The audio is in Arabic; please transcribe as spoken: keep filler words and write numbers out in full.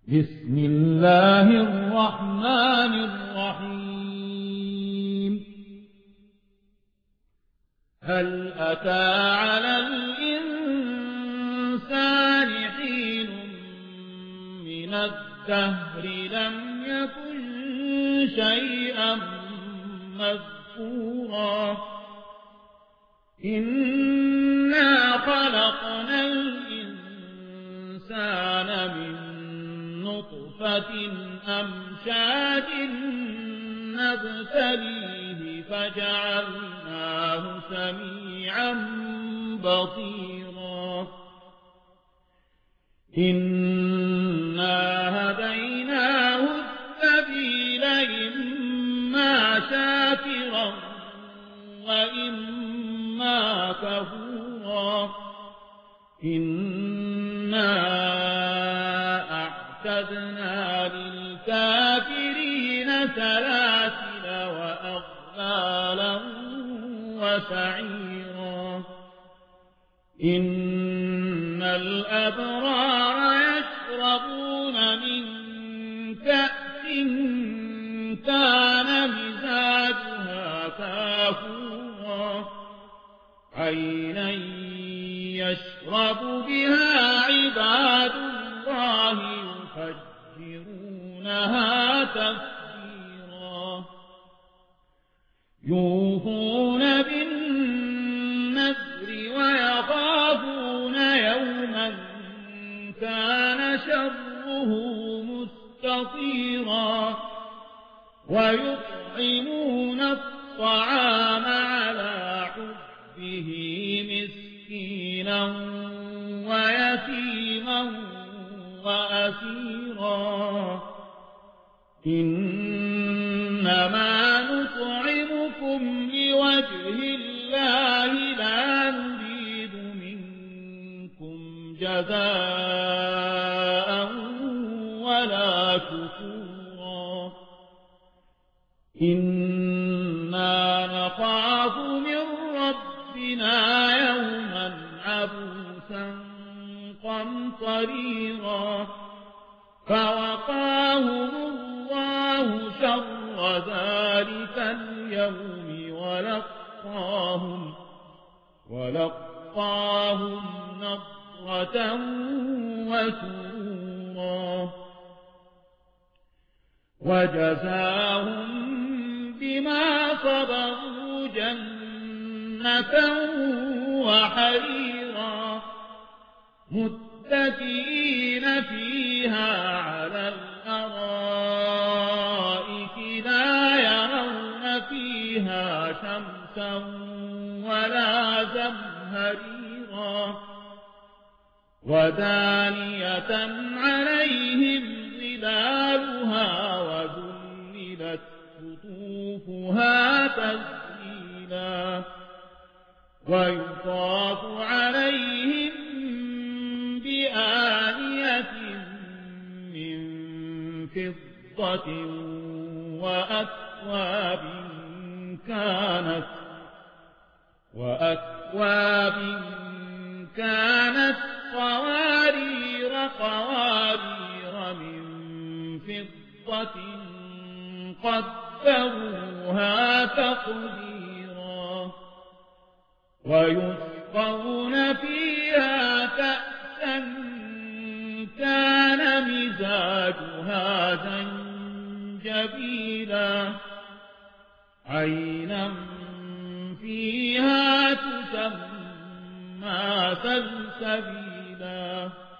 بسم الله الرحمن الرحيم هل أتى على الإنسان حين من الدهر لم يكن شيئا مذكورا إنا خلقنا الإنسان من نطفة أمشاج نبتليه فجعلناه سميعا بصيرا إنا هديناه السبيل إما شاكرا وإما كفورا إنا أعتدنا للكافرين سلاسل وأغلالا وسعيرا إن الأبرار يشربون من كأس كان مزاجها كافورا عينا يشرب بها عباد الله يفجرونها تفجيرا يوفون بالنذر ويخافون يوما كان شره مستطيرا ويطعمون الطعام على حبه مسكينا ويتيما وأسيرا إنما نطعمكم لوجه الله لا نريد منكم جزاء ولا شكورا إنا نخاف من ربنا يوما عبوسا قمطريرا فوقاهم الله شر ذلك اليوم ولقاهم ولقاهم نضرة وسرورا وجزاهم بما صبروا جنة وحريرا متكئين فيها على الأرائك لا يرون فيها شمسا ولا زمهريرا ودانية عليهم ظلالها وذللت قطوفها تذليلا ويطاف عليهم بآنية من فضة وأكواب كانت وأكواب كانت قوارير قوارير من فضة قدروها تقديرا ويسقون فيها كأسا كان مزاجها زنجبيلا عينا فيها تسمى سلسبيلا